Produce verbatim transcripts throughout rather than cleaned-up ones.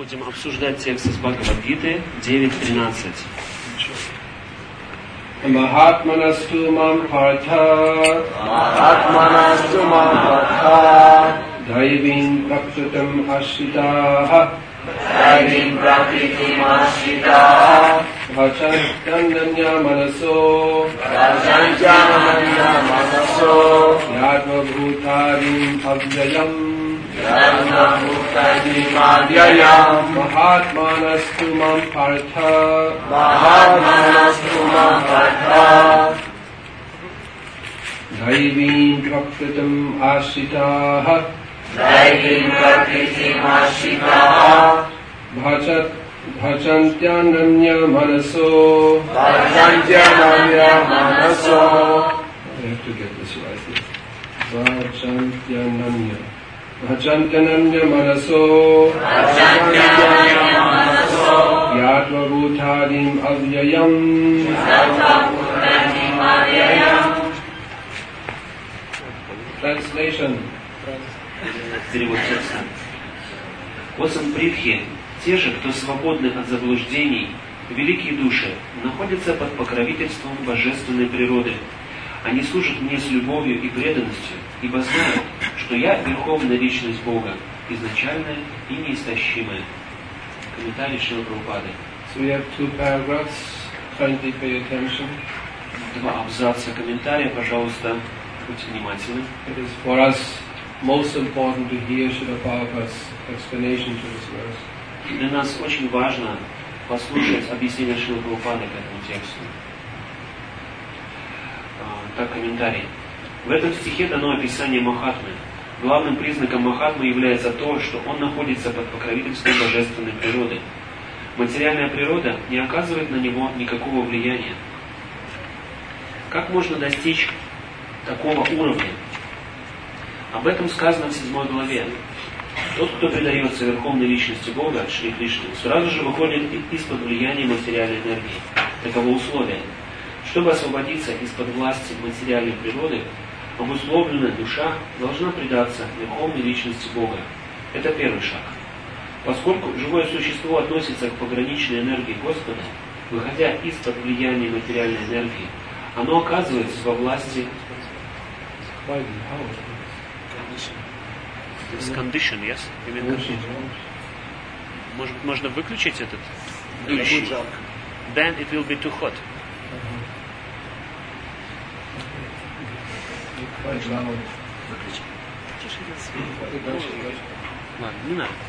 Будем обсуждать текст из Бхагавад-гиты девять тринадцать. Mahatmanastu mam partha Mahatmanastu mam partha Daivin prakritam ashitaha Daivin prakritam ashitaha Bhajantyannanya manaso Bhajantyannanya manaso Yadva bhutarim avyayam Yadva bhutarim avyayam Mahatmanastu mam partha Mahatmanastu mam partha Daivin prakritam ashitaha Daivin prakritam ashitaha Bhajat Bhajantyannanya manaso Bhajantyannanya manaso. I have to get this right. Bhajantyannanya Bhajantyannanya manaso Bhajantyannanya manaso. Yadva bhutarim avyayam Yadva bhutarim avyayam. Translation. Перевод текста. Осампритхи, те же, кто свободны от заблуждений, великие души, находятся под покровительством божественной природы. Они служат мне с любовью и преданностью, ибо знают, что я верховная личность Бога, изначальная и неистощимая. Комментарий Шрилы Прабхупады. So we have two paragraphs. Kindly pay attention. Два абзаца комментария, пожалуйста, будьте внимательны. It is for us most important to hear Srila Prabhupada's explanation to this verse. Для нас очень важно послушать объяснение Шрилы Прабхупады к этому тексту. Так, комментарий. В этом стихе дано описание Махатмы. Главным признаком Махатмы является то, что он находится под покровительством божественной природы. Материальная природа не оказывает на него никакого влияния. Как можно достичь такого уровня? Об этом сказано в седьмой главе. Тот, кто предается верховной личности Бога, Шри Кришне, сразу же выходит из-под влияния материальной энергии. Таково условие. Чтобы освободиться из-под власти материальной природы, обусловленная душа должна предаться верховной личности Бога. Это первый шаг. Поскольку живое существо относится к пограничной энергии Господа, выходя из-под влияния материальной энергии, оно оказывается во власти This condition, yes? Может быть, можно выключить этот? Then it will be too hot. Ладно, не надо.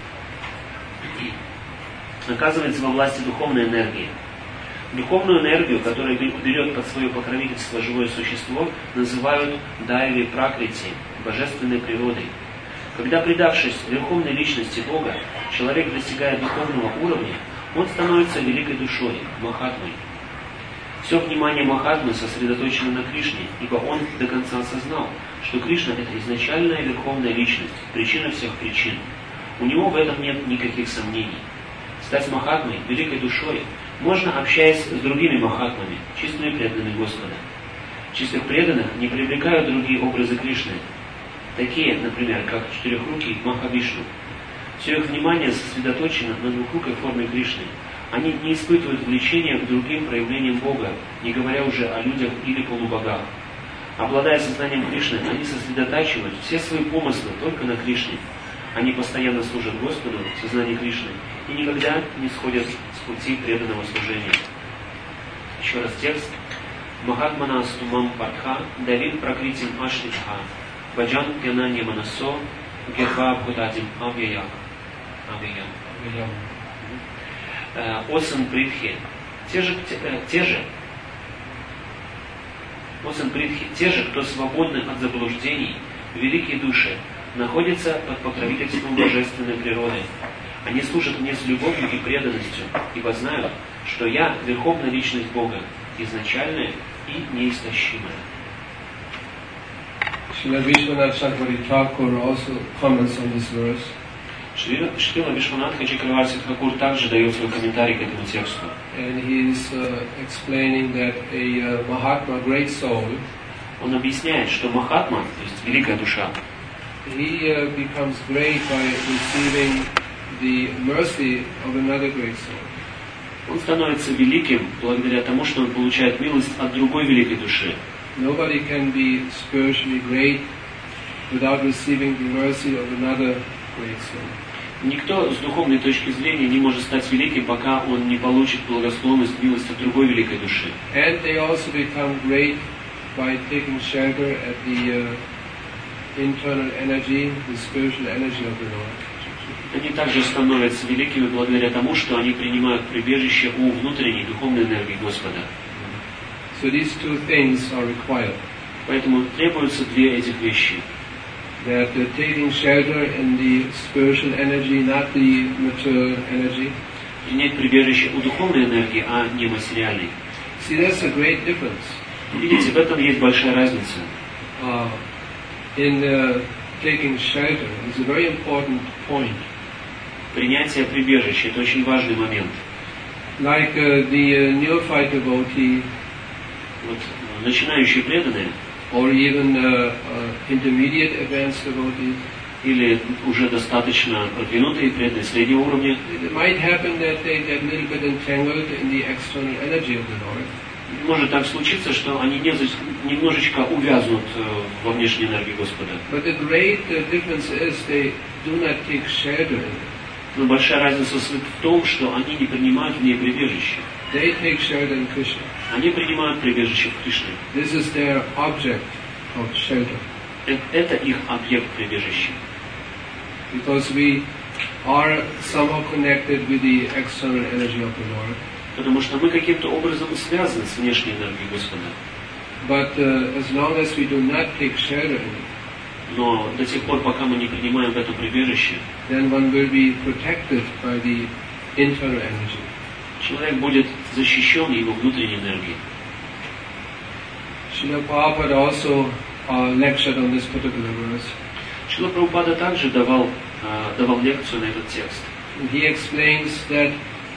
Оказывается во власти духовной энергии. Духовную энергию, которая берет под свое покровительство живое существо, называют дайви пракрити, божественной природой. Когда, предавшись верховной личности Бога, человек достигает духовного уровня, он становится великой душой, Махатмой. Все внимание Махатмы сосредоточено на Кришне, ибо он до конца осознал, что Кришна – это изначальная верховная личность, причина всех причин. У него в этом нет никаких сомнений. Стать Махатмой, великой душой, можно, общаясь с другими Махатмами, чистыми преданными Господа. Чистых преданных не привлекают другие образы Кришны, такие, например, как четырехрукий Махавишну. Все их внимание сосредоточено на двухрукой форме Кришны. Они не испытывают влечения к другим проявлениям Бога, не говоря уже о людях или полубогах. Обладая сознанием Кришны, они сосредотачивают все свои помыслы только на Кришне. Они постоянно служат Господу в сознании Кришны и никогда не сходят с пути преданного служения. Еще раз текст. Махатмана астумам партха давин пракритим ашлитха баджан пьянанья манасо герва бхутадим авьяям. Авьяям. Осан Притхи, те же, те, те же, Осан Притхи, те же, кто свободны от заблуждений, великие души, находятся под покровительством божественной природы. Они служат мне с любовью и преданностью, ибо знают, что я верховная личность Бога, изначальная и неистощимая. Srila Vishwanath Chakravarti Thakur also comments on this verse. Шрила Вишванатха Чакраварти Тхакур также дает свой комментарий к этому тексту. And he is uh, explaining that a uh, Mahatma, great soul, Он объясняет, что Махатма, то есть великая душа, he uh, becomes great by receiving the mercy of another great soul. Он становится великим благодаря тому, что он получает милость от другой великой души. Nobody can be spiritually great without receiving the mercy of another great soul. Никто с духовной точки зрения не может стать великим, пока он не получит благосклонность, милость от другой великой души. And they also become great by taking shelter at the uh, internal energy, the spiritual energy of the Lord. Они также становятся великими благодаря тому, что они принимают прибежище у внутренней духовной энергии Господа. So these two things are required. Поэтому требуются две этих вещи. That uh, taking shelter in the spiritual energy, not the material energy. Принять прибежище у духовной энергии, а не материальной. See, that's a great difference. Видите, в этом есть большая разница. Uh, in uh, taking shelter is a very important point. Принятие прибежища – это очень важный момент. Like uh, the uh, neophyte devotee, Вот, начинающие преданные, or even uh, uh, intermediate advanced devotees, или уже достаточно продвинутые преданные среднего уровня, it might happen that they get a little bit entangled in the external energy of the Lord. может так случиться, что они немножечко увязнут во внешней энергии Господа. But the great uh, difference is they do not take shelter in it. Но большая разница в том, что они не принимают в ней прибежище. They take shelter in Krishna. Они принимают прибежище в Кришне. This is their object of shelter. Это их объект прибежища. Because we are somehow connected with the external energy of the Lord. Потому что мы каким-то образом связаны с внешней энергией Господа. But uh, as long as we do not take shelter in it, Но до тех пор, пока мы не принимаем это прибежище, then one will be protected by the internal energy. человек будет защищен его внутренней энергией. Srila Prabhupada also uh, lectured on this particular verse. Шрила Прабхупада также давал, uh, давал лекцию на этот текст. And he explains that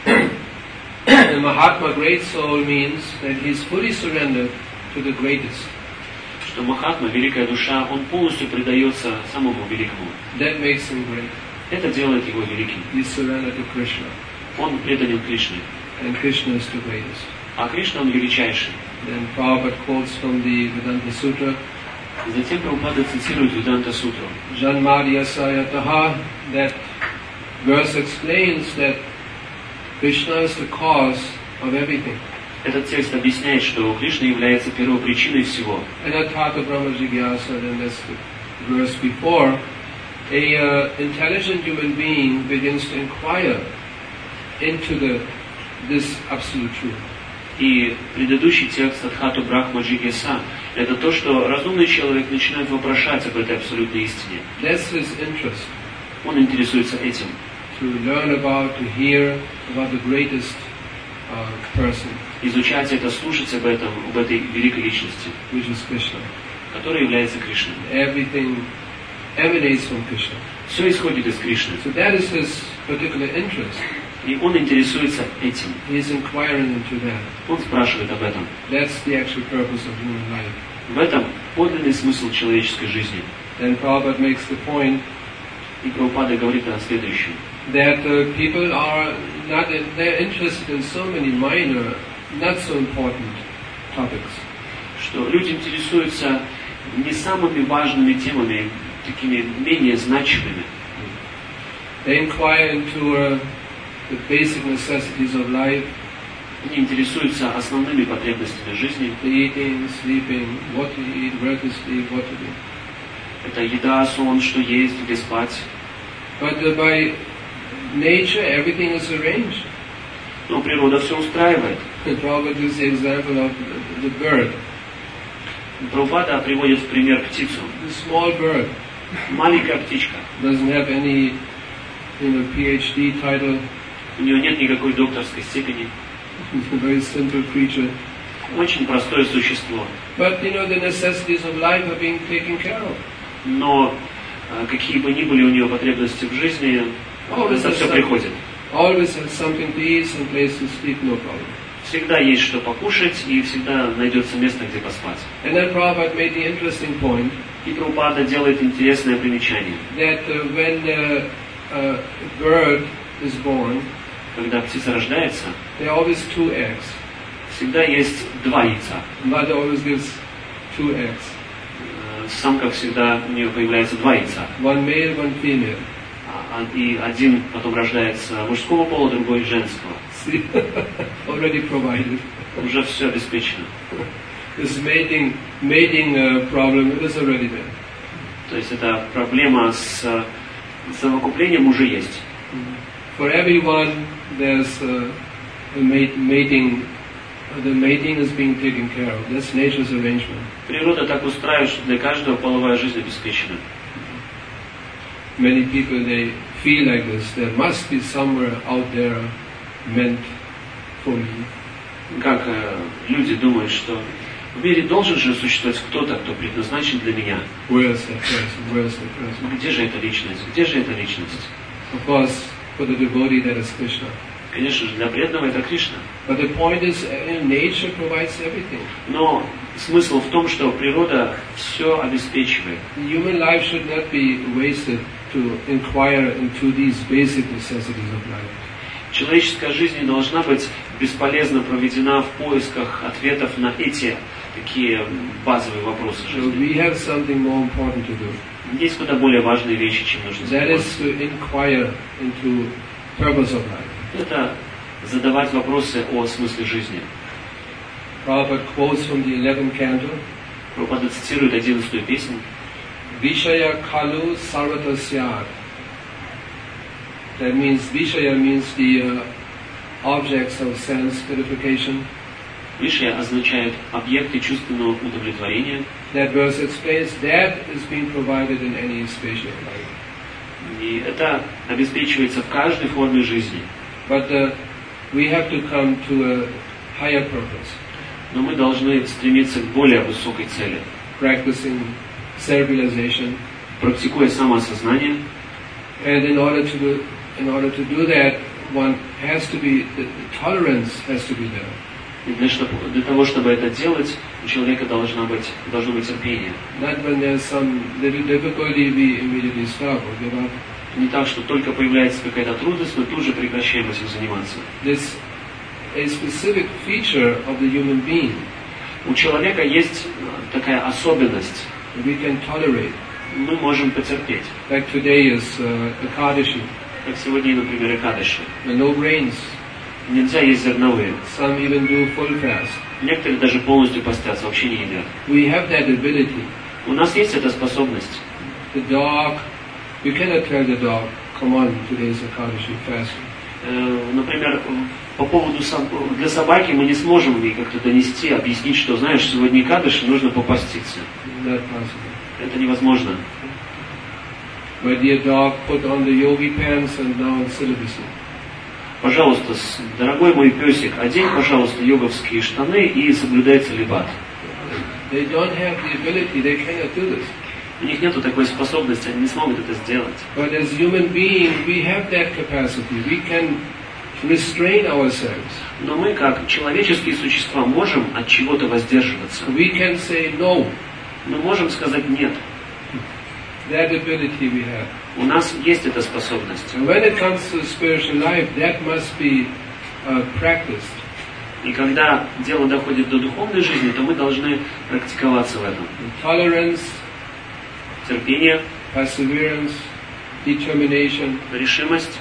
the Mahatma great soul means that he is fully surrendered to the greatest. Что Махатма, великая душа, он полностью предается самому великому. That makes him great. Это делает его великим. He is surrendered to Krishna. Он предан Кришне. And Krishna is the greatest. А Кришна, он величайший. Then Prabhupada quotes from the Vedanta Sutra. И затем Прабхупада цитирует Веданта Сутру. Janmadya Sayataha, that verse explains that Krishna is the cause of everything. Этот текст объясняет, что Кришна является первопричиной всего. And at Tata Brahma Jigyasa, then that's the verse before, a uh, intelligent human being begins to inquire into the this absolute truth. И предыдущий текст Адхату Брахма Джигеса – это то, что разумный человек начинает вопрошать об этой абсолютной истине. That's his interest. Он интересуется этим. To learn about, to hear about the greatest uh, person, Изучать это, слушать об этом, об этой великой личности, which is Krishna. которая является Кришной. Everything emanates from Krishna. Все исходит из Кришны. So that is his particular interest. И он интересуется этим. He is inquiring into that. Он спрашивает об этом. That's the actual purpose of human life. В этом подлинный смысл человеческой жизни. Then Prabhupada makes the point И Прабхупада говорит о следующем. that uh, people are not, they're interested in so many minor, not so important topics. Что люди интересуются не самыми важными темами, такими менее значимыми. They inquire into uh, the basic necessities of life, Они интересуются основными потребностями жизни. the eating, sleeping, what to eat, where to sleep, what to do. Это еда, сон, что есть, где спать. But uh, by nature, everything is arranged. Но природа все устраивает. And Prabhupada gives the example of the, the bird. Прабхупада приводит в пример птицу. The small bird Маленькая птичка. doesn't have any, you know, PhD title. У нее нет никакой докторской степени. It's a very simple creature. Очень простое существо. But, you know, the necessities of life are being taken care of. Но э, какие бы ни были у нее потребности в жизни, это все приходит. Always has something to eat, some place to sleep, no problem. Всегда есть что покушать, и всегда найдется место, где поспать. And then Prabhupada made the interesting point И Прабхупада делает интересное примечание. that uh, when uh, a bird is born, Когда птица рождается, there are always two eggs. всегда есть два яйца. Mother always gives two eggs. Э, Самка всегда, у нее появляется два яйца. One male, one female. А- И один потом рождается мужского пола, другой женского. See, already provided. Уже все обеспечено. This mating, mating uh, problem is already there. То есть эта проблема с э, совокуплением уже есть. For everyone, there's uh, a mate, mating. The mating is being taken care of. That's nature's arrangement. Природа так устраивает, что для каждого половая жизнь обеспечена. Many people, they feel like this. There must be somewhere out there meant for me. Как э, люди думают, что в мире должен же существовать кто-то, кто предназначен для меня. Where is that person? Where is that person? Где же эта личность? Где же эта личность? Of course, for the devotee, that is Krishna. Конечно же, для преданного это Кришна. But the point is, uh, nature provides everything. Но смысл в том, что природа все обеспечивает. Human life should not be wasted to inquire into these basic necessities of life. Человеческая жизнь не должна быть бесполезно проведена в поисках ответов на эти такие базовые вопросы So жизни. we have something more important to do. Есть куда более важные вещи, чем нужно That is заниматься. to inquire into purpose of life. Это задавать вопросы о смысле жизни. Prabhupada quotes from the eleventh canto, Прабхупада цитирует одиннадцатую песню. Vishaya kalu sarvatasyat. That means, Vishaya means the uh, objects of sense gratification. Вишая означает объекты чувственного удовлетворения. That verse explains that is being provided in any spatial life. И это обеспечивается в каждой форме жизни. But uh, we have to come to a higher purpose, Но мы должны стремиться к более высокой цели. practicing self-realization. Практикуя самоосознание, And in order to do, in order to do that, one has to be, the, the tolerance has to be there. и для, чтоб- для того, чтобы это делать, у человека должна быть, должно быть терпение. Not when there's some little difficulty, we immediately stop or give up. Не так, что только появляется какая-то трудность, мы тут же прекращаем этим заниматься. This a specific feature of the human being У человека есть э, такая особенность. that we can tolerate. Мы можем потерпеть. Like today is uh, Ekadashi, Как сегодня, например, Экадаши. the no grains. Нельзя есть зерновые. Some even do full fast. Некоторые даже полностью постятся, вообще не едят. We have that ability. У нас есть эта способность. The dog, we cannot tell the dog, come on, today's Ekadashi fasting. Э, Например, по поводу соб- для собаки мы не сможем ей как-то донести, объяснить, что, знаешь, сегодня Экадаши, нужно попаститься. Not possible. Это невозможно. My dear dog, put on the yogi pants and now in celibacy. Пожалуйста, с- дорогой мой песик, одень, пожалуйста, йоговские штаны и соблюдай целибат. They don't have the ability, they cannot do this. У них нет такой способности, они не смогут это сделать. But as human beings, we have that capacity. We can restrain ourselves. Но мы, как человеческие существа, можем от чего-то воздерживаться. We can say no. Мы можем сказать «нет». That ability we have. У нас есть эта способность. And when it comes to spiritual life, that must be uh, practiced. И когда дело доходит до духовной жизни, то мы должны практиковаться в этом. Tolerance, Терпение, perseverance, determination, решимость,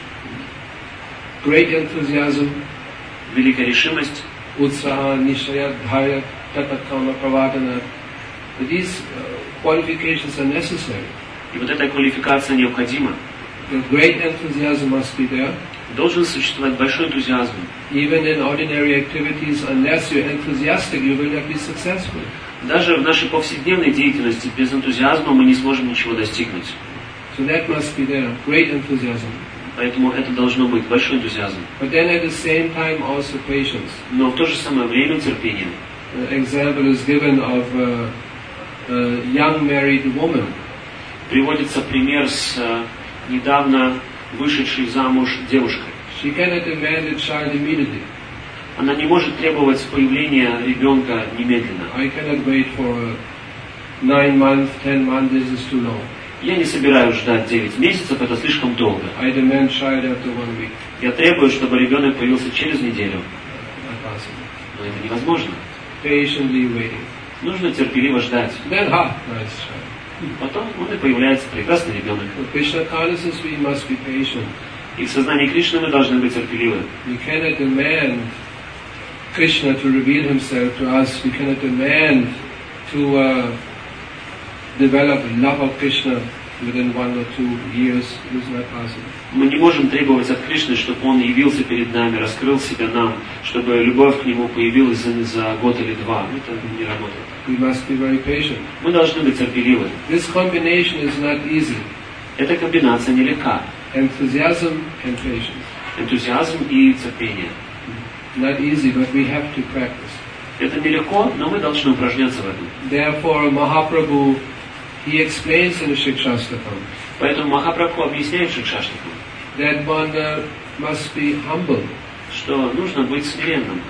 great enthusiasm, великая решимость, utsaha, nishaya, dharya, tatakama, pravadana. These uh, qualifications are necessary. и вот эта квалификация необходима. The great enthusiasm must be there. Должен существовать большой энтузиазм. Even in ordinary activities, unless you're enthusiastic, you will not be successful. Даже в нашей повседневной деятельности без энтузиазма мы не сможем ничего достигнуть. So that must be there, great enthusiasm. Поэтому это должно быть большой энтузиазм. But then at the same time also patience. Но в то же самое время терпение. An example is given of a, a young married woman. Приводится пример с э, недавно вышедшей замуж девушкой. She cannot demand a child immediately. Она не может требовать появления ребенка немедленно. I cannot wait for uh, nine months, ten months, this is too long. Я не собираюсь ждать девять месяцев, это слишком долго. I demand child after one week. Я требую, чтобы ребенок появился через неделю. Not possible. Но это невозможно. Patiently waiting. Нужно терпеливо ждать. Then, ha, nice child. Потом он и появляется прекрасный ребенок. For Krishna consciousness, we must be patient. И в сознании Кришны мы должны быть терпеливы. We cannot demand Krishna to reveal himself to us. We cannot demand to uh, develop love of Krishna within one or two years. It is not possible. Мы не можем требовать от Кришны, чтобы Он явился перед нами, раскрыл себя нам, чтобы любовь к Нему появилась за, за год или два. Это не работает. We must be very patient. Мы должны быть терпеливы. This combination is not easy. Эта комбинация нелегка. Enthusiasm and patience. Энтузиазм и терпение. Not easy, but we have to practice. Это нелегко, но мы должны упражняться в этом. Therefore, Mahaprabhu, he explains in the Shikshastakam Поэтому Махапрабху объясняет Шикшаштакам, that one uh, must be humble, что нужно быть смиренным,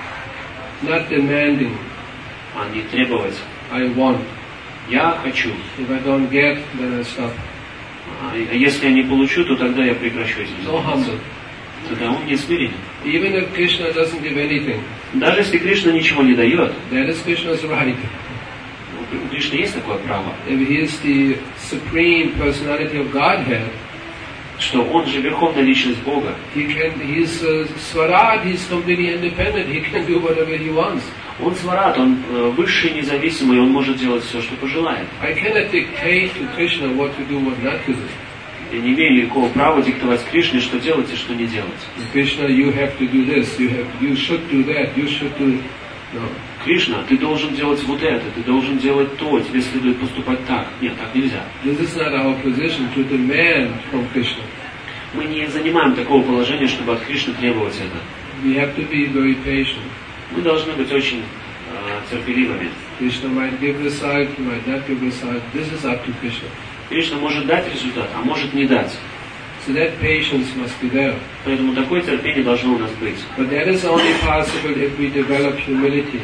not demanding. а не требовать. I want. Я хочу. If I don't get, then I stop. А если я не получу, то тогда я прекращу этим So заниматься. humble. Тогда он не смирен. Even if Krishna doesn't give anything, Даже если Кришна ничего не дает, that is Krishna's right. у Кришны есть такое право, If he is the supreme personality of Godhead, что он же верховная личность Бога. he can. He is uh, Swarad. He is completely independent. He can do whatever he wants. Он сварат, он э, высший, независимый, он может делать все, что пожелает. I cannot dictate to Krishna what to do, what not to do. Я не имею никакого права диктовать Кришне, что делать и что не делать. Krishna, you have to do this. You have. You should do that. You should do. No. Кришна, ты должен делать вот это, ты должен делать то, тебе следует поступать так. Нет, так нельзя. This is not our position to demand from Krishna. Мы не занимаем такого положения, чтобы от Кришны требовать это. We have to be very patient. Мы должны быть очень э, терпеливыми. Krishna might give result, he might not give result. This is up to Krishna. Кришна может дать результат, а может не дать. So that patience must be there. Поэтому такое терпение должно у нас быть. But that is only possible if we develop humility.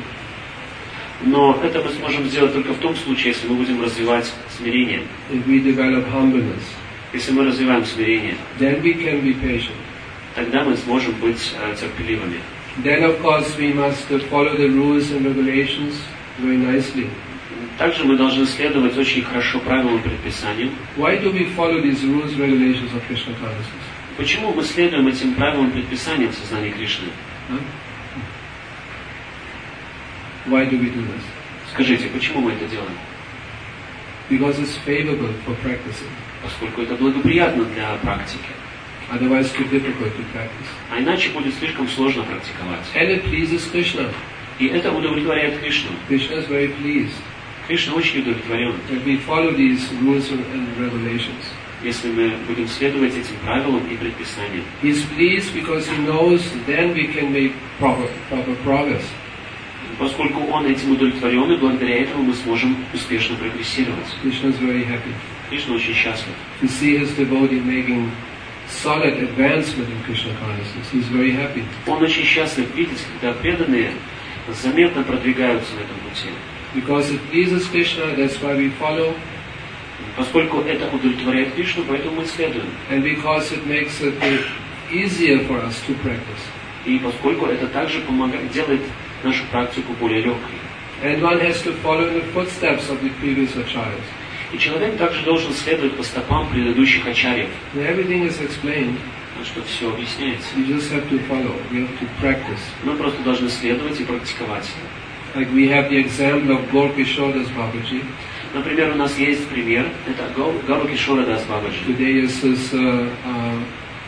Но это мы сможем сделать только в том случае, если мы будем развивать смирение. If we develop humbleness, Если мы развиваем смирение, then we can be patient. тогда мы сможем быть э, терпеливыми. Then of course we must uh, follow the rules and regulations very nicely. Также мы должны следовать очень хорошо правилам и предписаниям. Why do we follow these rules and regulations of Krishna consciousness? Почему мы следуем этим правилам и предписаниям в сознании Кришны? Huh? Why do we do this? Скажите, почему мы это делаем? Because it's favorable for practicing. Поскольку это благоприятно для практики. Otherwise too difficult to practice. А иначе будет слишком сложно практиковать. And it pleases Krishna. И это удовлетворяет Кришну. Krishna is very pleased Кришна очень удовлетворен, that we follow these rules and regulations. если мы будем следовать этим правилам и предписаниям. He is pleased because he knows then we can make proper, proper progress. Поскольку он этим удовлетворен, и благодаря этому мы сможем успешно прогрессировать. Krishna is very happy Кришна очень счастлив. to see his devotee making solid advancement in Krishna consciousness. He is very happy. Он очень счастлив видеть, когда преданные заметно продвигаются на этом пути. Because it pleases Krishna, that's why we follow. Поскольку это удовлетворяет Кришну, поэтому мы следуем. And because it makes it uh, easier for us to practice. И поскольку это также помогает, делает нашу практику более легкой. And one has to follow in the footsteps of the previous acharyas. И человек также должен следовать по стопам предыдущих ачарьев. And everything is explained. Потому что все объясняется. You just have to follow. You have to practice. Мы просто должны следовать и практиковать. Like we have the example of Gorkishodas Babaji. Например, у нас есть пример, это Гауру Кишора Дас Бабаджи. Today is his, uh, uh,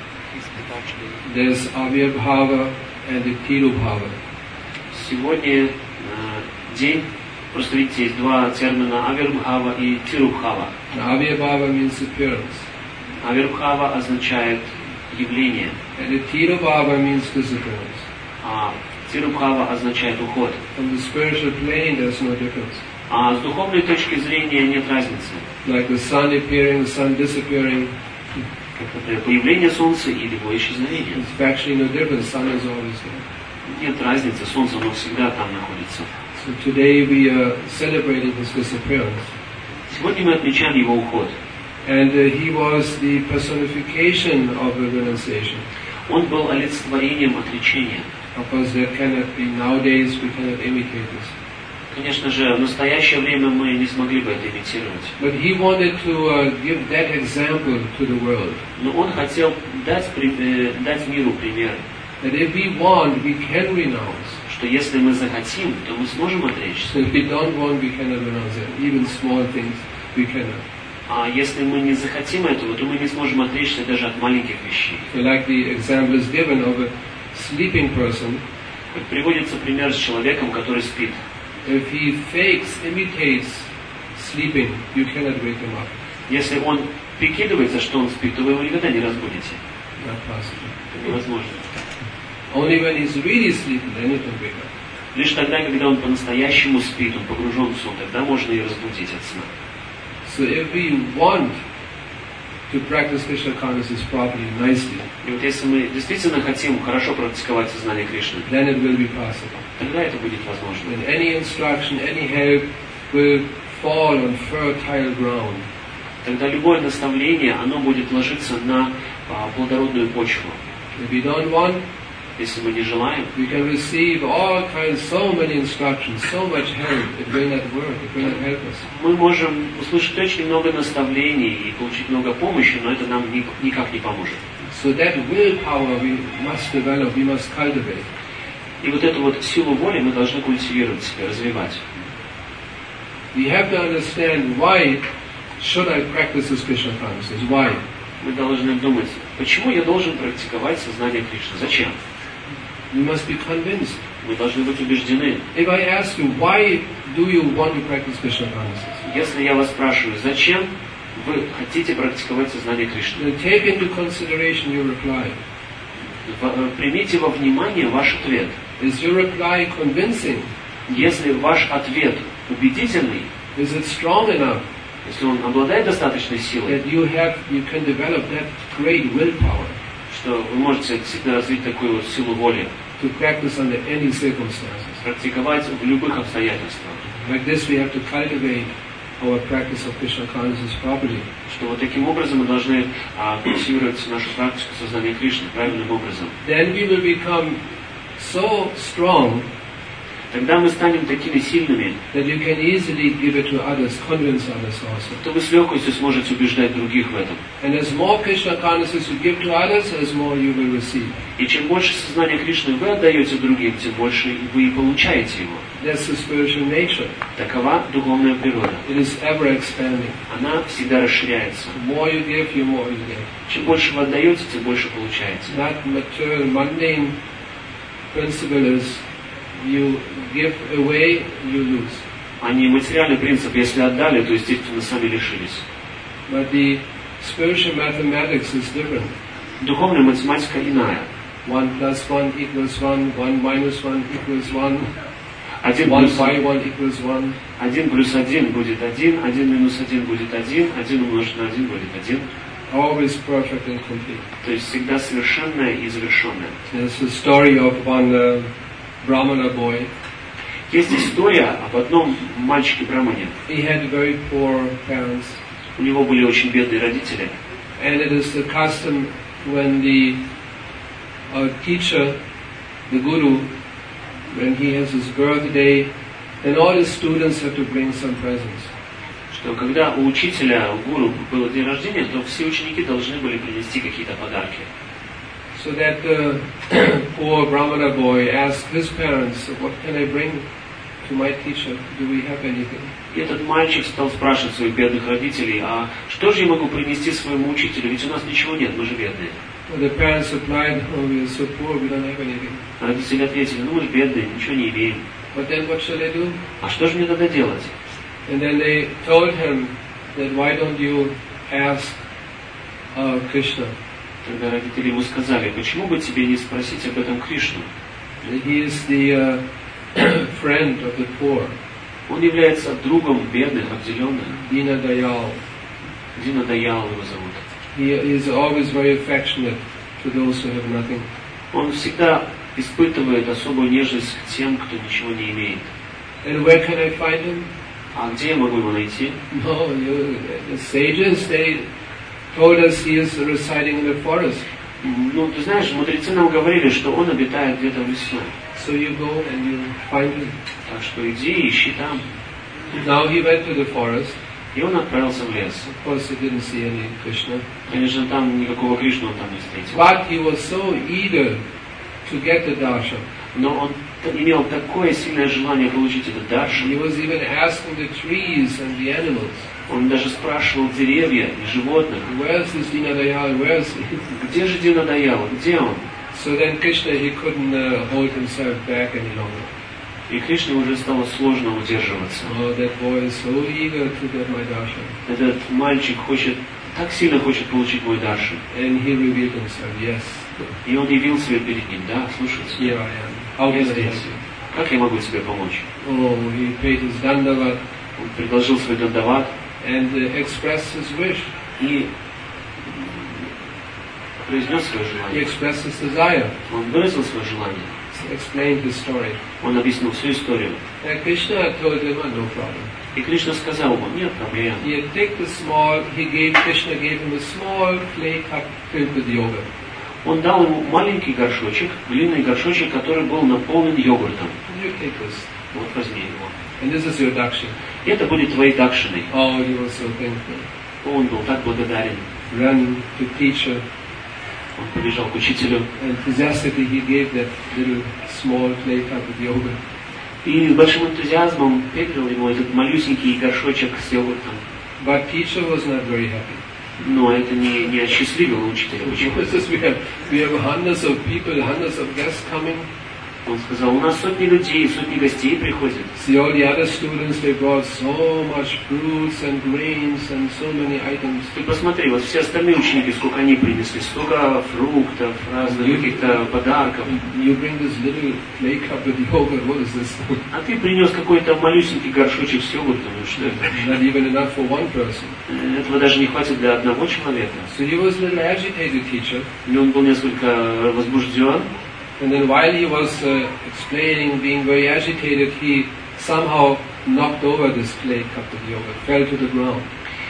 there's Avirbhava and the Tirubhava. Сегодня э, день, просто видите, есть два термина Авирбхава и Тирубхава. Avirbhava means appearance. Авирбхава означает явление, And the Tirubhava means disappearance. а Тирубхава означает уход. From the spiritual plane there's no difference. А с духовной точки зрения нет разницы. Like the sun appearing, the sun disappearing, Как, например, появление Солнца и его исчезновение. it's actually no difference. Sun is always there. Нет разницы, Солнце, оно всегда там находится. So today we are celebrating his disappearance. Сегодня мы отмечаем его уход. And uh, he was the personification of the renunciation. Он был олицетворением отречения. Of course, that cannot be nowadays. We cannot imitate this. Конечно же, в настоящее время мы не смогли бы это имитировать. But he wanted to uh, give that example to the world. Но он хотел дать, э, дать миру пример, That if we want, we can renounce. что если мы захотим, то мы сможем отречься. So if we don't want, we cannot renounce it. Even small things, we cannot. А если мы не захотим этого, то мы не сможем отречься даже от маленьких вещей. So like the example is given of a sleeping person, Как приводится пример с человеком, который спит. if he fakes, imitates sleeping, you cannot wake him up. Если он прикидывается, что он спит, то вы его никогда не разбудите. Not possible. Это невозможно. Only when he's really sleeping, then you can wake up. Лишь тогда, когда он по-настоящему спит, он погружен в сон, тогда можно и разбудить от сна. So if we want to practice Krishna consciousness properly, nicely, И вот если мы действительно хотим хорошо практиковать сознание Кришны, then it will be possible. тогда это будет возможно. And any instruction, any help will fall on fertile ground. Тогда любое наставление, оно будет ложиться на а, плодородную почву. If we don't want, Если мы не желаем, we can receive all kinds, so many instructions, so much help. It will not work. It will not help us. мы можем услышать очень много наставлений и получить много помощи, но это нам ни- никак не поможет. So that willpower we must develop, we must cultivate. И вот эту вот силу воли мы должны культивировать в себе, развивать. We have to understand why should I practice this Krishna consciousness? Why? Мы должны думать, почему я должен практиковать сознание Кришны? Зачем? We must be convinced. Мы должны быть убеждены. If I ask you, why do you want to practice Krishna consciousness? Если я вас спрашиваю, зачем вы хотите практиковать сознание Кришны, Then take into consideration your reply. в- примите во внимание ваш ответ. Is your reply convincing? Если ваш ответ убедительный, Is it strong enough если он обладает достаточной силой, that you have, you can develop that great willpower что вы можете действительно развить такую вот силу воли, to practice under any circumstances? практиковать в любых обстоятельствах, Like this, we have to cultivate our practice of Krishna consciousness properly. что вот таким образом мы должны а, культивировать нашу практику сознания Кришны правильным образом. Then we will become so strong Тогда мы станем такими сильными, that you can easily give it to others, convince others also. что вы с легкостью сможете убеждать других в этом. And as more Krishna consciousness you give to others, as more you will receive. И чем больше сознания Кришны вы отдаете другим, тем больше вы и получаете его. That's the spiritual nature. Такова духовная природа. It is ever expanding. Она всегда расширяется. The more you give, the more you get. Чем больше вы отдаете, тем больше получаете. That material, mundane principle is you give away, you lose. А не материальный принцип, если отдали, то, естественно, сами лишились. But the spiritual mathematics is different. Духовная математика иная. One plus one equals one, one minus one equals one, Один one плюс, by one equals one. один плюс один будет один, один минус один будет один, один умножить на один будет один. Always perfect and complete. То есть всегда совершенное и завершенное. There's a story of one uh, Brahmana boy. Есть история об одном мальчике-брамане. He had very poor parents. У него были очень бедные родители. And it is the custom when the uh, teacher, the guru, when he has his birthday, then all his students have to bring some presents. Что когда у учителя, у гуру было день рождения, то все ученики должны были принести какие-то подарки. So that the poor Brahmana boy asked his parents, what can I bring to my teacher? Do we have anything? И этот мальчик стал спрашивать своих бедных родителей, а что же я могу принести своему учителю, ведь у нас ничего нет, мы же бедные. Well, the parents replied, oh, we are so poor, we don't have anything. А родители ответили, ну мы же бедные, ничего не имеем. But then what shall I do? А что же мне тогда делать? And then they told him that why don't you ask uh, Krishna? Тогда родители ему сказали, почему бы тебе не спросить об этом Кришну? He is the uh, friend of the poor, Он является другом бедных, обделенных. Dina Dayal. Дина Даял его зовут. He is always very affectionate to those who have nothing. Он всегда испытывает особую нежность к тем, кто ничего не имеет. And where can I find him? А где я могу его найти? No, you, the sages, they told us he is residing in the forest. Ну, ты знаешь, мудрецы нам говорили, что он обитает где-то в лесу. So you go and you find him. Так что иди, ищи там. Now he went to the forest. И он отправился в лес. Of course, he didn't see any Krishna. Конечно, там никакого Кришну он там не встретил. But he was so eager to get the darshan. Но он имел такое сильное желание получить этот He даршан. was even asking the trees and the animals, Он даже спрашивал деревья и животных, where is this Dinadayal, where is he? где же Динадаял, где он? So then Krishna, he couldn't uh, hold himself back any longer. И Кришне уже стало сложно удерживаться. Oh, that boy is so eager to get my darshan. Этот мальчик хочет, так сильно хочет получить мой даршан. And he revealed himself, yes, И он явил себя перед ним. Да, слушайте, here I am. How я can I help здесь. you? Как я могу тебе помочь? Oh, he paid his dandavat Он предложил свой дандават and uh, expressed his wish. и произнес свое He желание. expressed his desire. Он выразил свое желание. He explained his story. Он объяснил всю историю. And Krishna told him, oh, no problem. И Кришна сказал ему, нет проблем. He had taken the small, he gave, Krishna gave him a small clay cup filled with yogurt. Он дал ему маленький горшочек, длинный горшочек, который был наполнен йогуртом. You take this. Вот возьми его. And this is your dakshin. И это будет твоей дакшиной. Oh, he was so thankful. Он был так благодарен. Ran to teacher. Он побежал к учителю. Enthusiastically he gave that little small clay cup with yogurt. И с большим энтузиазмом передал ему этот малюсенький горшочек с йогуртом. But teacher was not very happy. Но это не, не осчастливило учителя. Почему? Because we have, we have hundreds of people, hundreds of guests coming. Он сказал, у нас сотни людей, сотни гостей приходят. See all the other students, they brought so much fruits and grains and so many items. Ты посмотри, вот все остальные ученики, сколько они принесли, столько фруктов, разных каких-то подарков. You bring this little clay cup with yogurt, what is this? А ты принес какой-то малюсенький горшочек с йогуртом, ну что это? Not even enough for one person. Этого даже не хватит для одного человека. So he was a little agitated, teacher. И он был несколько возбужден. And then while he was uh, explaining, being very agitated, he somehow knocked over this clay cup with yogurt, fell to the ground.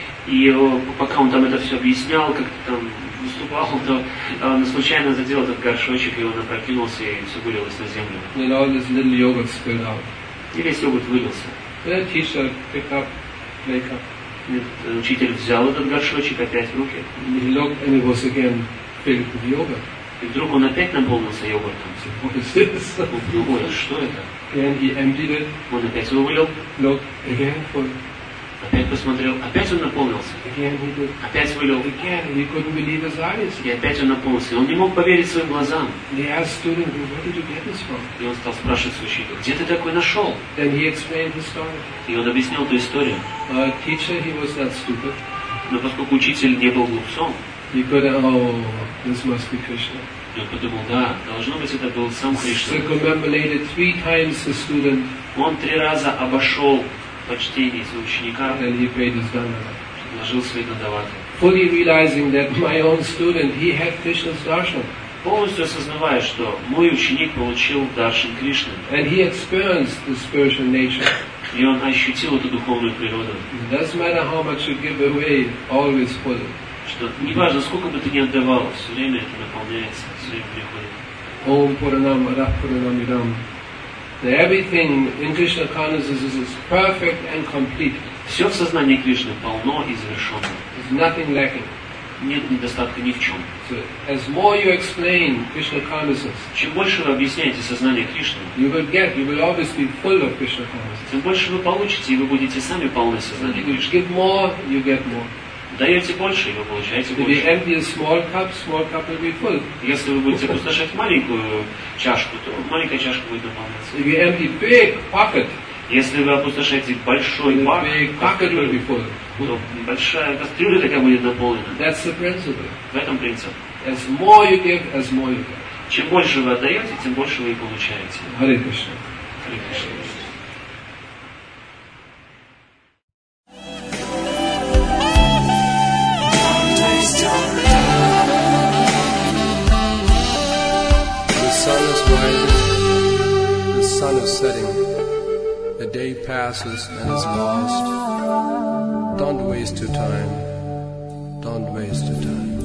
И пока он там это все объяснял, как-то там выступал, то он случайно задел этот горшочек, и он опрокинулся, и все вылилось на землю. And all this little yogurt spilled out. И весь йогурт вылился. The teacher picked up clay cup. И этот учитель взял этот горшочек опять в руки. And he looked, and it was again filled with yogurt. И вдруг он опять наполнился йогуртом. So what is this? Он думал, ой, что это? Again he emptied it. Он опять его вылил, Looked again full. опять посмотрел, опять он наполнился, Again he did. опять вылил, Again he couldn't believe his eyes. и опять он наполнился. И он не мог поверить своим глазам. And he asked student, where did you get this from? И он стал спрашивать своего ученика, где ты такой нашел? Then he explained his story. И он объяснил эту историю. Uh, teacher, he was not stupid. Но поскольку учитель не был глупцом, He could, oh, this must be Krishna. и он подумал, да, должно быть, это был сам Кришна. Circumambulated three times his student, Он три раза обошел почтение своего ученика, and he paid his dana. предложил свои дандаваты. Fully realizing that my own student, he had Krishna's darshan, Полностью осознавая, что мой ученик получил даршан Кришны, and he experienced the spiritual nature. и он ощутил эту духовную природу, It doesn't matter how much you give away, always full. что неважно, сколько бы ты ни отдавал, все время это наполняется, все время приходит. Om Puranam Arah Puranamiram. That everything in Krishna consciousness is, is perfect and complete. Все в сознании Кришны полно и завершенно. There's nothing lacking. Нет недостатка ни в чем. So as more you explain Krishna consciousness, Чем больше вы объясняете сознание Кришны, you will get, you will always be full of Krishna consciousness. тем больше вы получите, и вы будете сами полны сознания You Кришны. give more, you get more. Даете больше, и вы получаете If you больше. empty a small cup, small cup will be full. Если вы будете опустошать маленькую чашку, то маленькая чашка будет наполняться. If you empty big pocket, Если вы опустошаете большой the бак, big pocket will be full. то большая кастрюля такая будет наполнена. That's the principle. В этом принцип. As more you give, as more you get. Чем больше вы отдаете, тем больше вы и получаете. Hare Krishna. Харе Кришна. The sun is rising, the sun is setting, the day passes and is lost. Don't waste your time. Don't waste your time.